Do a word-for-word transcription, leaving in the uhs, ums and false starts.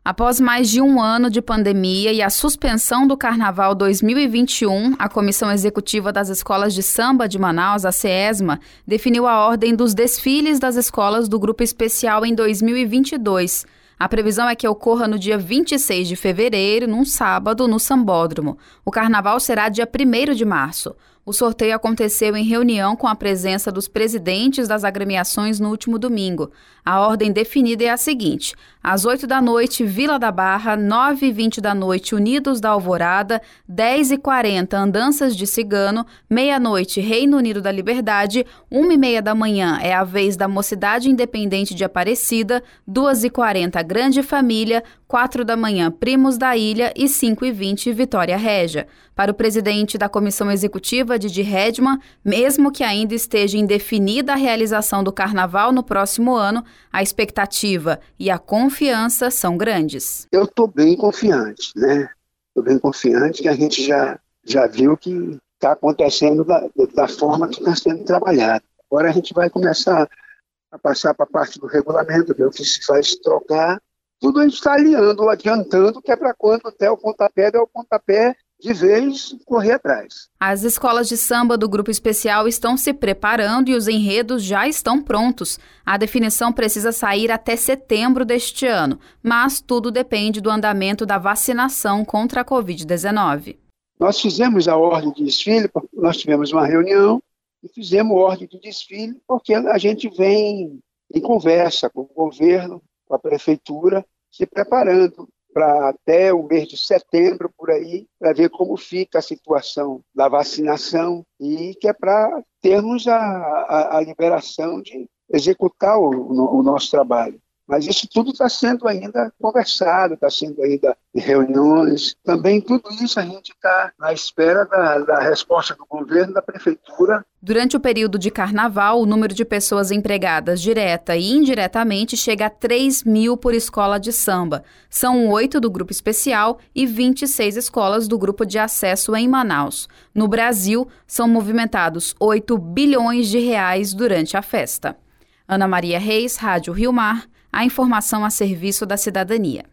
Após mais de um ano de pandemia e a suspensão do Carnaval dois mil e vinte e um, a Comissão Executiva das Escolas de Samba de Manaus, a CESMA, definiu a ordem dos desfiles das escolas do Grupo Especial em dois mil e vinte e dois. A previsão é que ocorra no dia vinte e seis de fevereiro, num sábado, no Sambódromo. O Carnaval será dia primeiro de março. O sorteio aconteceu em reunião com a presença dos presidentes das agremiações no último domingo. A ordem definida é a seguinte: às oito da noite, Vila da Barra, nove e vinte da noite, Unidos da Alvorada, dez e quarenta, Andanças de Cigano, meia-noite, Reino Unido da Liberdade, uma e meia da manhã é a vez da Mocidade Independente de Aparecida, duas e quarenta, Grande Família, quatro da manhã, Primos da Ilha e cinco e vinte, Vitória Régia. Para o presidente da Comissão Executiva, Didi Redman, mesmo que ainda esteja indefinida a realização do Carnaval no próximo ano, a expectativa e a confiança são grandes. Eu estou bem confiante, né? Estou bem confiante que a gente já, já viu que está acontecendo da, da forma que está sendo trabalhado. Agora a gente vai começar a passar para a parte do regulamento, ver o que se faz trocar. Tudo a gente está alinhando, adiantando, que é para quando até o pontapé der o pontapé de vez correr atrás. As escolas de samba do Grupo Especial estão se preparando e os enredos já estão prontos. A definição precisa sair até setembro deste ano, mas tudo depende do andamento da vacinação contra a covid dezenove. Nós fizemos a ordem de desfile, nós tivemos uma reunião e fizemos a ordem de desfile porque a gente vem em conversa com o governo, com a prefeitura, se preparando para até o mês de setembro, por aí, para ver como fica a situação da vacinação e que é para termos a, a, a liberação de executar o, o nosso trabalho. Mas isso tudo está sendo ainda conversado, está sendo ainda em reuniões. Também tudo isso a gente está à espera da, da resposta do governo, da prefeitura. Durante o período de carnaval, o número de pessoas empregadas direta e indiretamente chega a três mil por escola de samba. São oito do Grupo Especial e vinte e seis escolas do Grupo de Acesso em Manaus. No Brasil, são movimentados oito bilhões de reais durante a festa. Ana Maria Reis, Rádio Rio Mar, a informação a serviço da cidadania.